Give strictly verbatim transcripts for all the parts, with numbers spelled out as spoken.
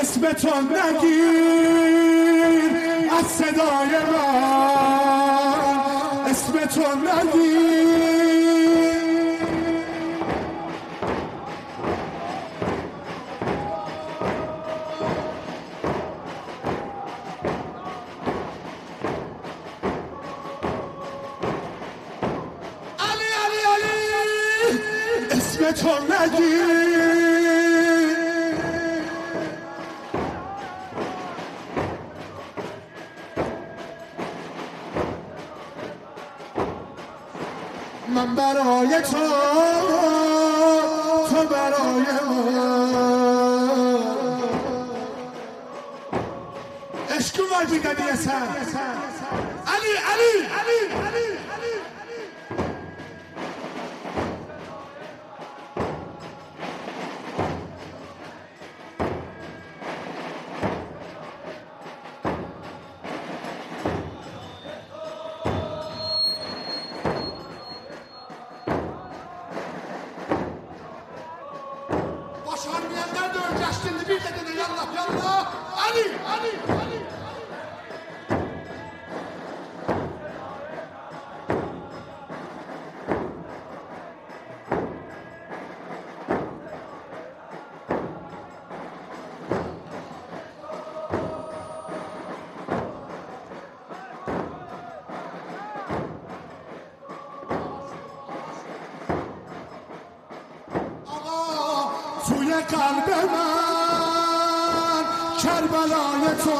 اسم تو نگیر از صدای من، اسم تو نگیر. علی علی علی اسم تو نگیر. من برای تو، تو برای من. عشق وای بیدادی اصلا علی علی علی علی علی. Şarmiyenler de öleceğiz bir dedine yallah yallah. Ali, Ali, Ali. توی قلب من کربلای تو،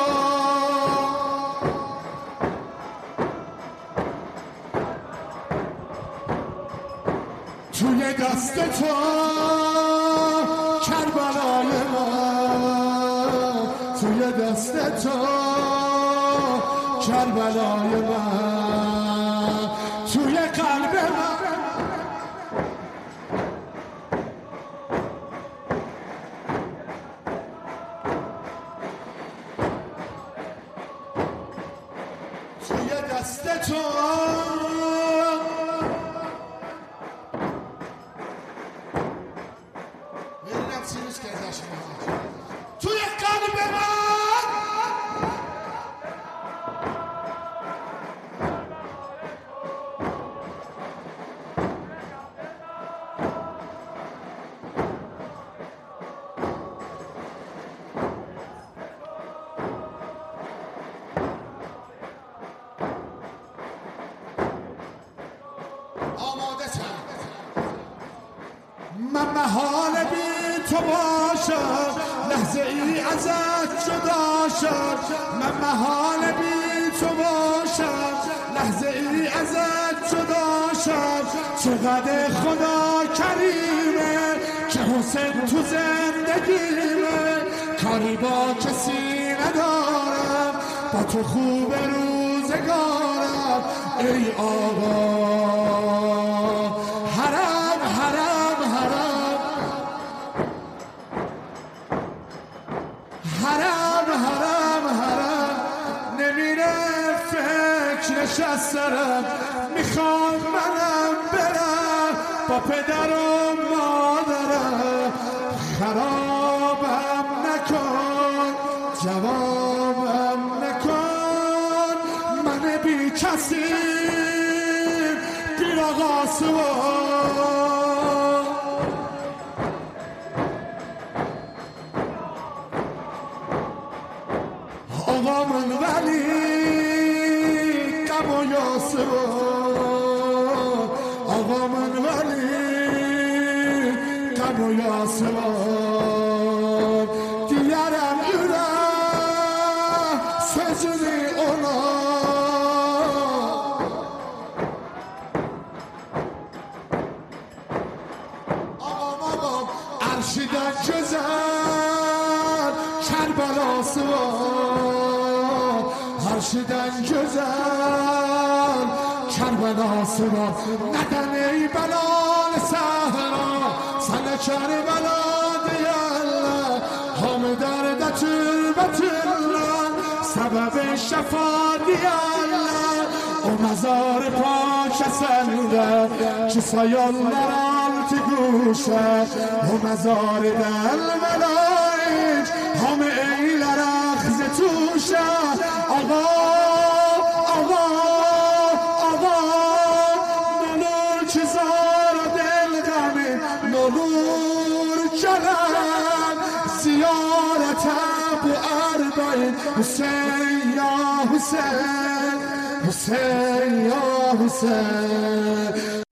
توی دست تو کربلای من، توی دست تو کربلای من، توی قلب من. دست تو ببینم سیروس که ازش توی قلب من. من محال بی تو باشم، لحظه ای ازت جدا شد. من محال بی تو باشم، لحظه ای ازت جدا شد. چقدر خدا کریمه که حسین تو زندگیمه. کاری با کسی ندارم، با تو خوب روزگارم. ای آقا حرم حرم حرم نمیره فکرش از سرم. میخوام منم برم با پدر و مادرم. خرابم نکن جوابم نکن، من بی کسی بی آقاسوان. آقا من ولی غم و یاسه، آقا من ولی غم و یاسه. دیگرم yürek sözünü ona. Ağam ağam arşiden güzel Kerbelası var. Arşiden güzel Kerbelası var. Neden ey belal sahra sana Kerbela diyorlar. Hamı derde türbetürler, sebebi şefa diyorlar. O mezar paş sende ki sayarlar altı guşe. O mezar del melaik hamı حضور جلال زيارة أبو أربعين حسين يا حسين حسين يا حسين